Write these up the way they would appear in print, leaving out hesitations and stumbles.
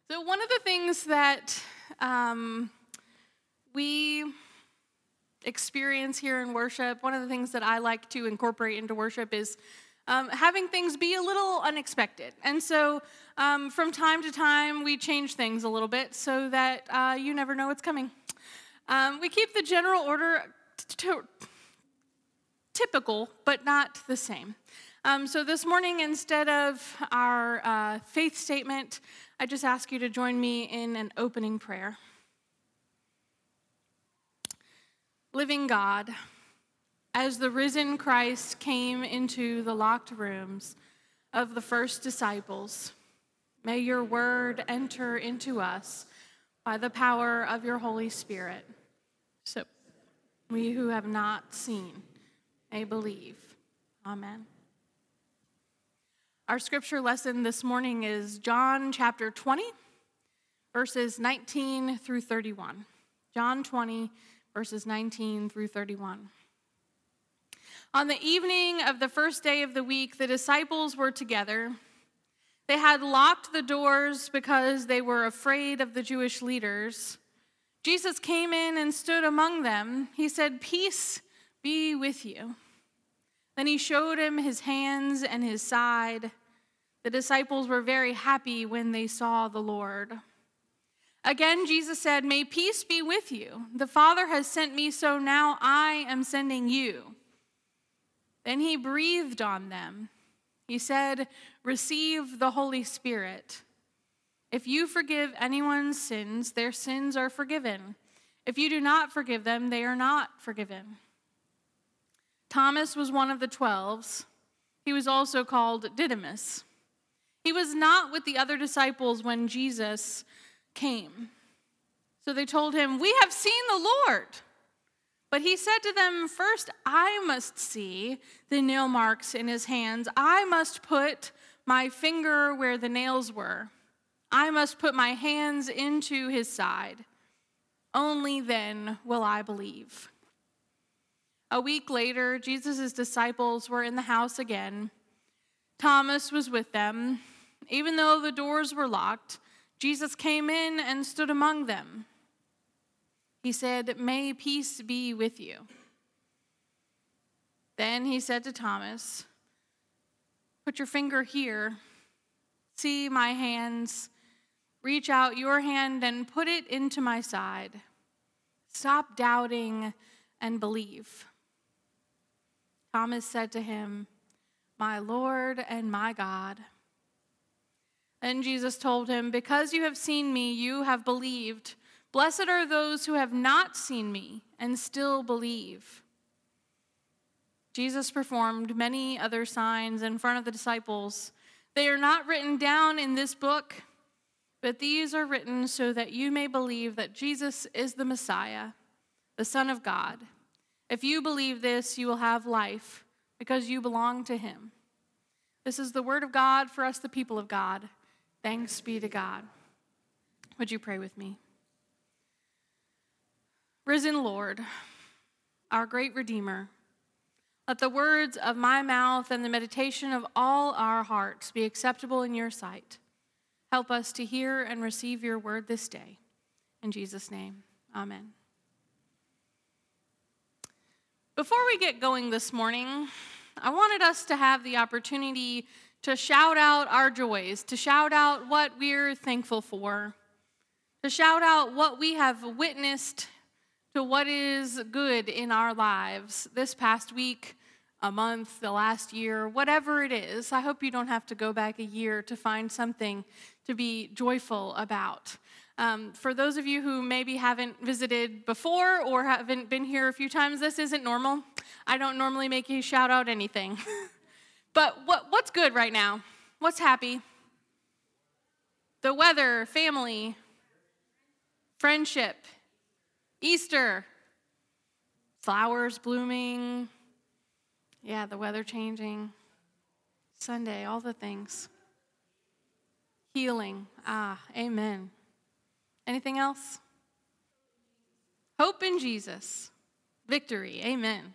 So one of the things that we experience here in worship, one of the things that I like to incorporate into worship is having things be a little unexpected. And so from time to time, we change things a little bit so that you never know what's coming. We keep the general order typical, but not the same. So this morning, instead of our faith statement, I just ask you to join me in an opening prayer. Living God, as the risen Christ came into the locked rooms of the first disciples, may your word enter into us by the power of your Holy Spirit, so we who have not seen may believe. Amen. Our scripture lesson this morning is John chapter 20, verses 19 through 31. John 20, verses 19 through 31. On the evening of the first day of the week, the disciples were together. They had locked the doors because they were afraid of the Jewish leaders. Jesus came in and stood among them. He said, "Peace be with you." Then he showed him his hands and his side. The disciples were very happy when they saw the Lord. Again, Jesus said, "May peace be with you. The Father has sent me, so now I am sending you." Then he breathed on them. He said, "Receive the Holy Spirit. If you forgive anyone's sins, their sins are forgiven. If you do not forgive them, they are not forgiven." Thomas was one of the 12. He was also called Didymus. He was not with the other disciples when Jesus came. So they told him, "We have seen the Lord." But he said to them, "First, I must see the nail marks in his hands. I must put my finger where the nails were. I must put my hands into his side. Only then will I believe." A week later, Jesus' disciples were in the house again. Thomas was with them. Even though the doors were locked, Jesus came in and stood among them. He said, "May peace be with you." Then he said to Thomas, "Put your finger here. See my hands. Reach out your hand and put it into my side. Stop doubting and believe." Thomas said to him, "My Lord and my God." Then Jesus told him, "Because you have seen me, you have believed. Blessed are those who have not seen me and still believe." Jesus performed many other signs in front of the disciples. They are not written down in this book, but these are written so that you may believe that Jesus is the Messiah, the Son of God. If you believe this, you will have life because you belong to him. This is the word of God for us, the people of God. Thanks be to God. Would you pray with me? Risen Lord, our great Redeemer, let the words of my mouth and the meditation of all our hearts be acceptable in your sight. Help us to hear and receive your word this day. In Jesus' name, amen. Before we get going this morning, I wanted us to have the opportunity to shout out our joys, to shout out what we're thankful for, to shout out what we have witnessed to what is good in our lives this past week, a month, the last year, whatever it is. I hope you don't have to go back a year to find something to be joyful about. For those of you who maybe haven't visited before or haven't been here a few times, this isn't normal. I don't normally make you shout out anything. But what's good right now? What's happy? The weather, family, friendship, Easter, flowers blooming, yeah, the weather changing, Sunday, all the things. Healing, amen. Anything else? Hope in Jesus. Victory, amen.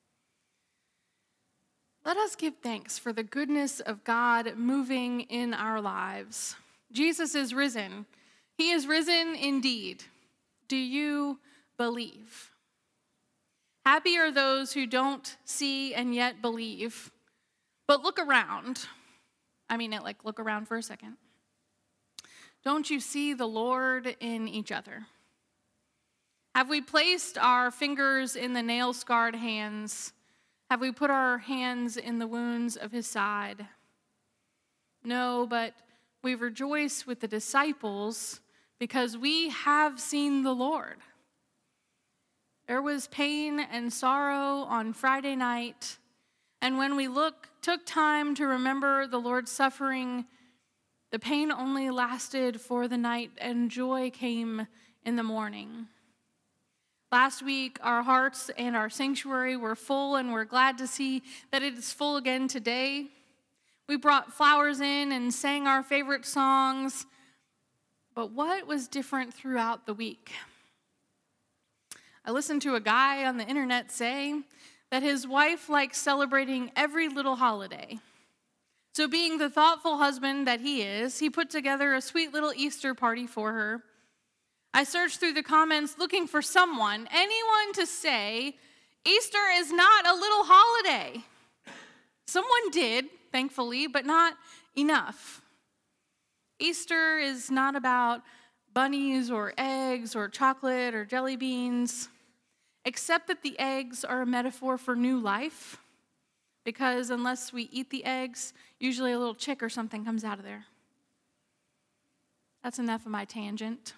Let us give thanks for the goodness of God moving in our lives. Jesus is risen. He is risen indeed. Do you believe? Happy are those who don't see and yet believe. But look around. Look around for a second. Don't you see the Lord in each other? Have we placed our fingers in the nail-scarred hands? Have we put our hands in the wounds of his side? No, but we rejoice with the disciples because we have seen the Lord. There was pain and sorrow on Friday night, and when we took time to remember the Lord's suffering, the pain only lasted for the night, and joy came in the morning. Last week, our hearts and our sanctuary were full, and we're glad to see that it is full again today. We brought flowers in and sang our favorite songs, but what was different throughout the week? I listened to a guy on the internet say that his wife likes celebrating every little holiday. So being the thoughtful husband that he is, he put together a sweet little Easter party for her. I searched through the comments looking for anyone to say, Easter is not a little holiday. Someone did, thankfully, but not enough. Easter is not about bunnies or eggs or chocolate or jelly beans, except that the eggs are a metaphor for new life, because unless we eat the eggs, usually a little chick or something comes out of there. That's enough of my tangent.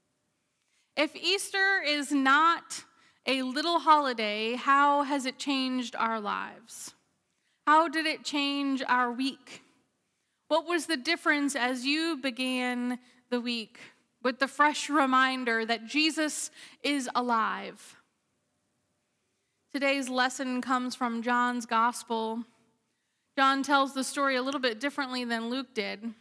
If Easter is not a little holiday, how has it changed our lives? How did it change our week? What was the difference as you began the week with the fresh reminder that Jesus is alive? Today's lesson comes from John's gospel. John tells the story a little bit differently than Luke did.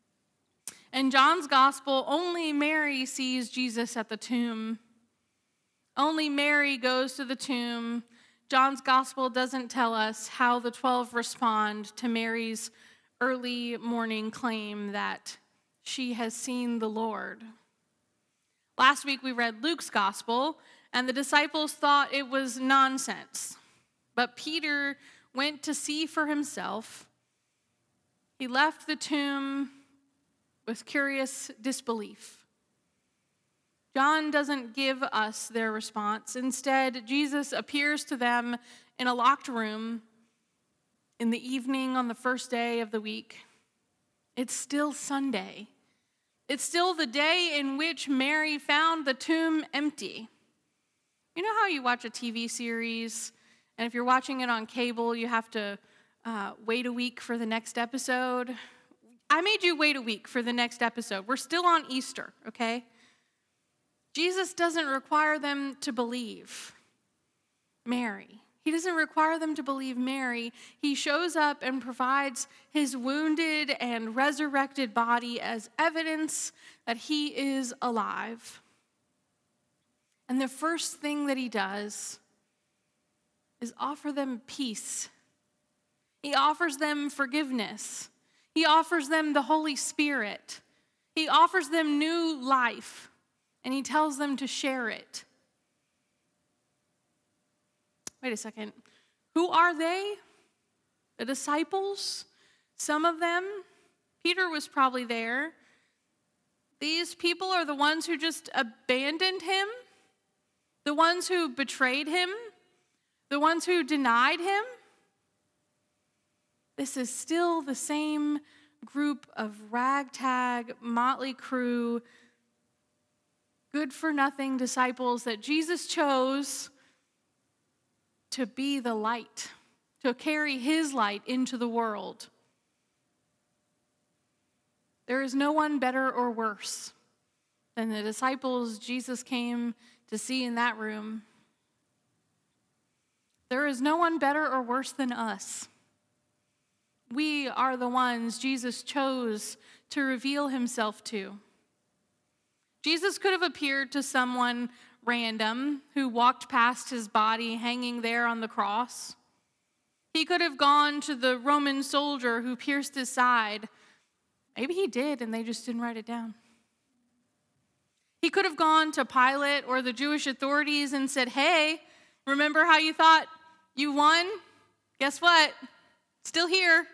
In John's gospel, only Mary sees Jesus at the tomb. Only Mary goes to the tomb. John's gospel doesn't tell us how the 12 respond to Mary's early morning claim that she has seen the Lord. Last week we read Luke's gospel, and the disciples thought it was nonsense. But Peter went to see for himself. He left the tomb with curious disbelief. John doesn't give us their response. Instead, Jesus appears to them in a locked room in the evening on the first day of the week. It's still Sunday. It's still the day in which Mary found the tomb empty. You know how you watch a TV series, and if you're watching it on cable, you have to wait a week for the next episode? I made you wait a week for the next episode. We're still on Easter, okay? Jesus doesn't require them to believe Mary. He doesn't require them to believe Mary. He shows up and provides his wounded and resurrected body as evidence that he is alive. And the first thing that he does is offer them peace. He offers them forgiveness. He offers them the Holy Spirit. He offers them new life, and he tells them to share it. Wait a second. Who are they? The disciples? Some of them? Peter was probably there. These people are the ones who just abandoned him? The ones who betrayed him? The ones who denied him? This is still the same group of ragtag, motley crew, good-for-nothing disciples that Jesus chose to be the light, to carry his light into the world. There is no one better or worse than the disciples Jesus came to see in that room. There is no one better or worse than us. We are the ones Jesus chose to reveal himself to. Jesus could have appeared to someone random who walked past his body hanging there on the cross. He could have gone to the Roman soldier who pierced his side. Maybe he did, and they just didn't write it down. could have gone to Pilate or the Jewish authorities and said, hey, remember how you thought you won? Guess what? Still here.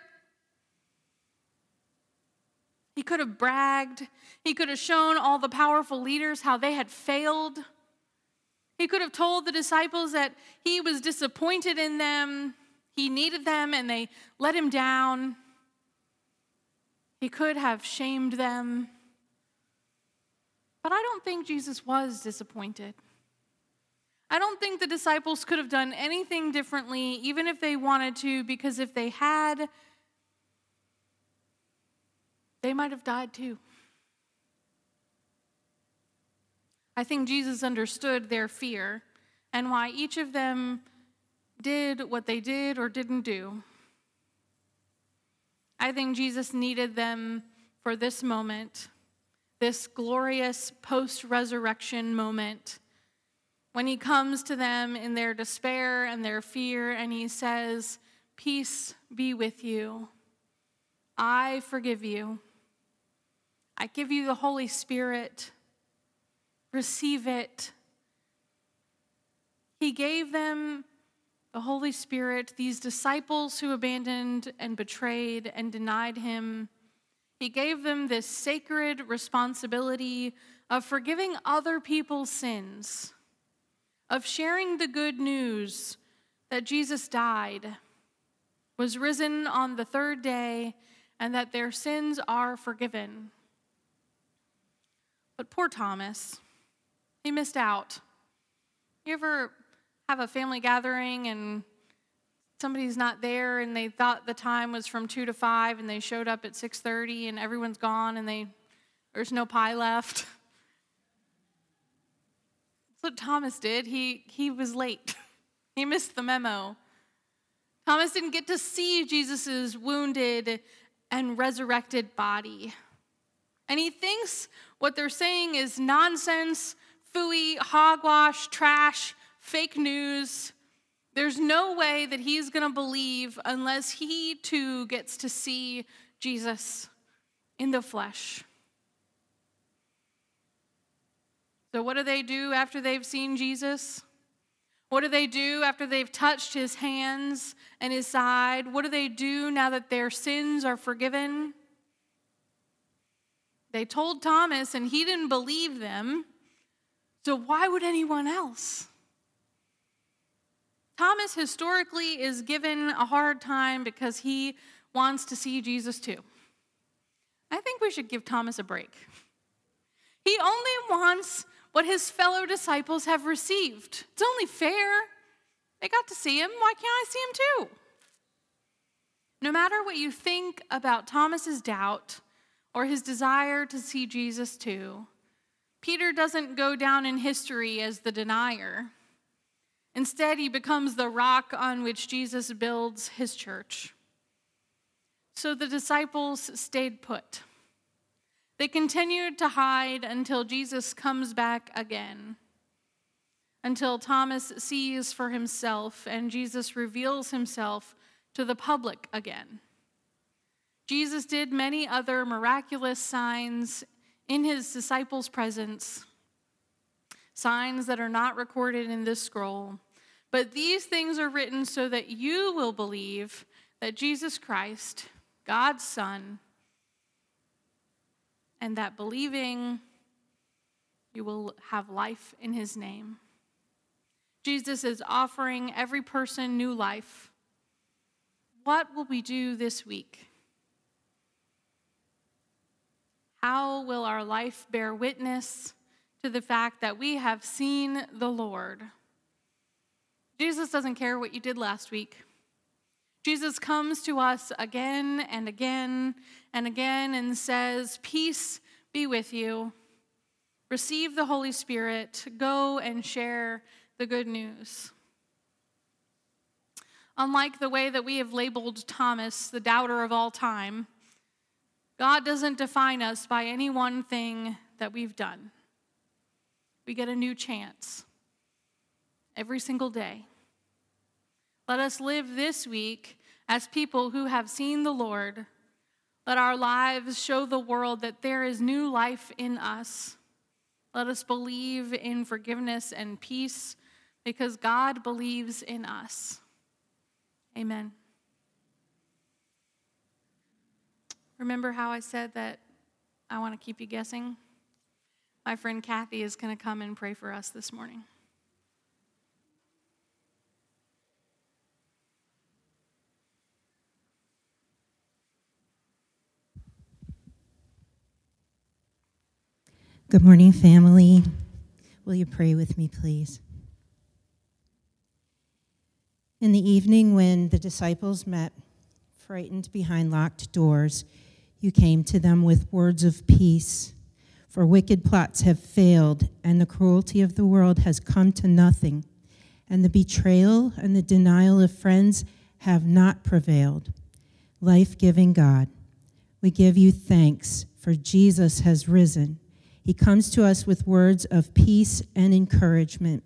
He could have bragged. He could have shown all the powerful leaders how they had failed. He could have told the disciples that he was disappointed in them, he needed them, and they let him down. He could have shamed them. But I don't think Jesus was disappointed. I don't think the disciples could have done anything differently, even if they wanted to, because if they had, they might have died too. I think Jesus understood their fear and why each of them did what they did or didn't do. I think Jesus needed them for this moment, this glorious post-resurrection moment, when he comes to them in their despair and their fear and he says, "Peace be with you. I forgive you. I give you the Holy Spirit. Receive it." He gave them the Holy Spirit, these disciples who abandoned and betrayed and denied him. He gave them this sacred responsibility of forgiving other people's sins, of sharing the good news that Jesus died, was risen on the third day, and that their sins are forgiven. But poor Thomas, he missed out. You ever have a family gathering and somebody's not there and they thought the time was from 2 to 5 and they showed up at 6:30 and everyone's gone and there's no pie left? That's what Thomas did. He was late. He missed the memo. Thomas didn't get to see Jesus' wounded and resurrected body. And he thinks what they're saying is nonsense, phooey, hogwash, trash, fake news. There's no way that he's going to believe unless he too gets to see Jesus in the flesh. So what do they do after they've seen Jesus? What do they do after they've touched his hands and his side? What do they do now that their sins are forgiven? They told Thomas and he didn't believe them. So why would anyone else? Thomas historically is given a hard time because he wants to see Jesus too. I think we should give Thomas a break. He only wants what his fellow disciples have received. It's only fair. They got to see him. Why can't I see him too? No matter what you think about Thomas's doubt or his desire to see Jesus too, Peter doesn't go down in history as the denier. Instead, he becomes the rock on which Jesus builds his church. So the disciples stayed put. They continued to hide until Jesus comes back again, until Thomas sees for himself and Jesus reveals himself to the public again. Jesus did many other miraculous signs in his disciples' presence, signs that are not recorded in this scroll. But these things are written so that you will believe that Jesus Christ, God's Son, and that believing you will have life in his name. Jesus is offering every person new life. What will we do this week? How will our life bear witness to the fact that we have seen the Lord? Jesus doesn't care what you did last week. Jesus comes to us again and again and again and says, "Peace be with you. Receive the Holy Spirit. Go and share the good news." Unlike the way that we have labeled Thomas, the doubter of all time, God doesn't define us by any one thing that we've done. We get a new chance every single day. Let us live this week as people who have seen the Lord. Let our lives show the world that there is new life in us. Let us believe in forgiveness and peace because God believes in us. Amen. Remember how I said that I want to keep you guessing? My friend Kathy is going to come and pray for us this morning. Good morning, family. Will you pray with me, please? In the evening when the disciples met, frightened behind locked doors, you came to them with words of peace. For wicked plots have failed, and the cruelty of the world has come to nothing, and the betrayal and the denial of friends have not prevailed. Life-giving God, we give you thanks, for Jesus has risen. He comes to us with words of peace and encouragement.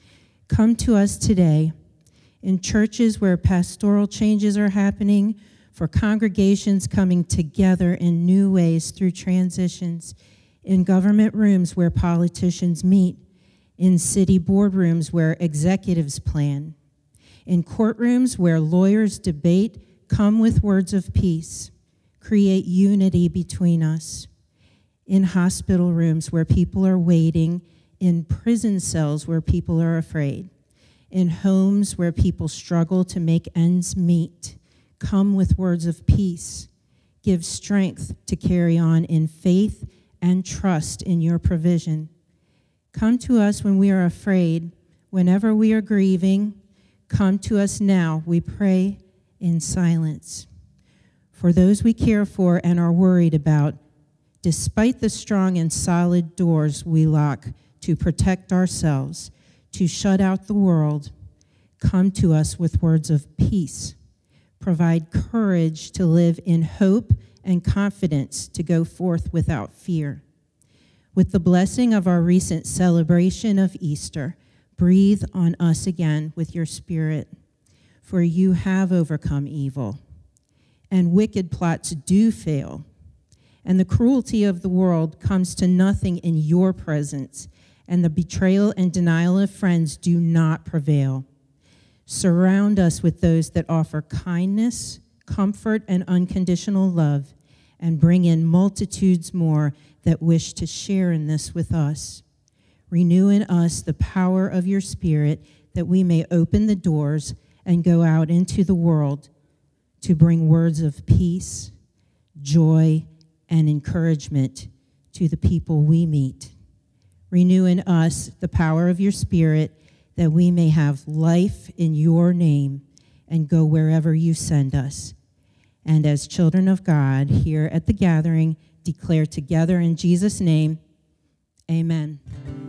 Come to us today in churches where pastoral changes are happening, for congregations coming together in new ways through transitions, in government rooms where politicians meet, in city boardrooms where executives plan, in courtrooms where lawyers debate. Come with words of peace. Create unity between us. In hospital rooms where people are waiting, in prison cells where people are afraid, in homes where people struggle to make ends meet. Come with words of peace. Give strength to carry on in faith and trust in your provision. Come to us when we are afraid, whenever we are grieving. Come to us now, we pray in silence. For those we care for and are worried about, despite the strong and solid doors we lock to protect ourselves, to shut out the world, come to us with words of peace. Provide courage to live in hope and confidence to go forth without fear. With the blessing of our recent celebration of Easter, breathe on us again with your Spirit, for you have overcome evil, and wicked plots do fail, and the cruelty of the world comes to nothing in your presence, and the betrayal and denial of friends do not prevail. Surround us with those that offer kindness, comfort, and unconditional love, and bring in multitudes more that wish to share in this with us. Renew in us the power of your Spirit, that we may open the doors and go out into the world to bring words of peace, joy, and encouragement to the people we meet. Renew in us the power of your Spirit, that we may have life in your name and go wherever you send us. And as children of God here at the gathering, declare together in Jesus' name, amen.